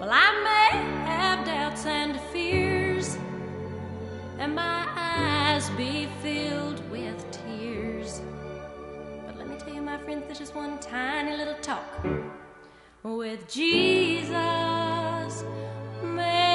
I may have doubts and fears, and my eyes be filled with tears. But let me tell you, my friends, there's just one tiny little talk with Jesus.